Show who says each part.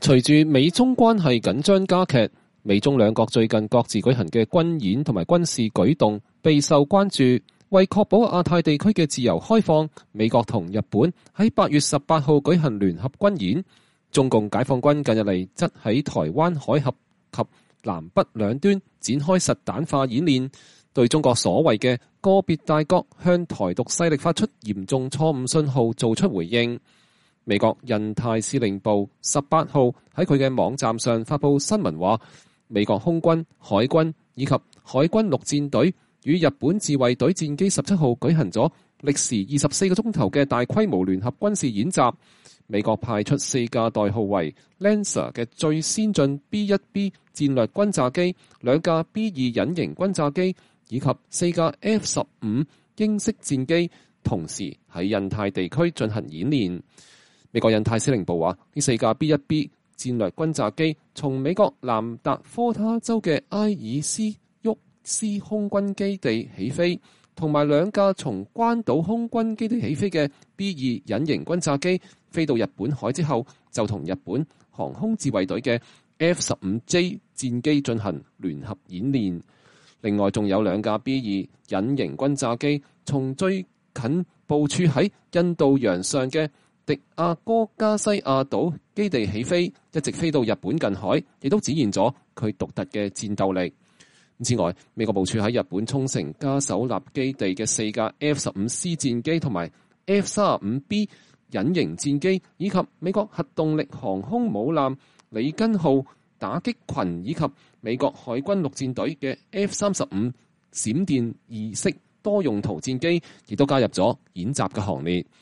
Speaker 1: 隨住美中關係緊張加劇，美中兩國最近各自舉行嘅軍演同埋軍事舉動備受關注。為確保亞太地區嘅自由開放，美國同日本喺8月18號舉行聯合軍演。中共解放軍近日嚟則喺台灣海峽及南北兩端展開實彈化演練，對中國所謂嘅個別大國向台獨勢力發出嚴重錯誤信號做出回應。美國印太司令部18號喺佢嘅網站上發布新聞話，美國空軍、海軍以及海軍陸戰隊與日本自衛隊戰機17號舉行咗歷時24個鐘頭嘅大規模聯合軍事演習。美國派出4架代號為 Lancer 嘅最先進 B-1B 戰略轟炸機、2架 B-2 隱形轟炸機以及4架 F-15 英式戰機，同時喺印太地區進行演練。美國印太司令部話，呢4架 B-1B 戰略轟炸機從美國南達科他州嘅埃爾斯沃斯空軍基地起飛，同埋2架從關島空軍基地起飛嘅 B-2 隱形轟炸機飛到日本海之後，就同日本航空自衛隊嘅 F-15J 戰機進行聯合演練。另外仲有2架 B-2 隱形轟炸機從最近部署喺印度洋上嘅迪亞哥加西亞島基地起飛，一直飛到日本近海，亦都展現咗佢獨特嘅戰鬥力。此外，美國部署喺日本沖繩加手納基地嘅4架 F-15C 戰機同埋 F-35B 隱形戰機，以及美國核動力航空母艦里根號打擊群，以及美國海軍陸戰隊嘅 F-35閃電2式多用途戰機，亦都加入咗演習嘅行列。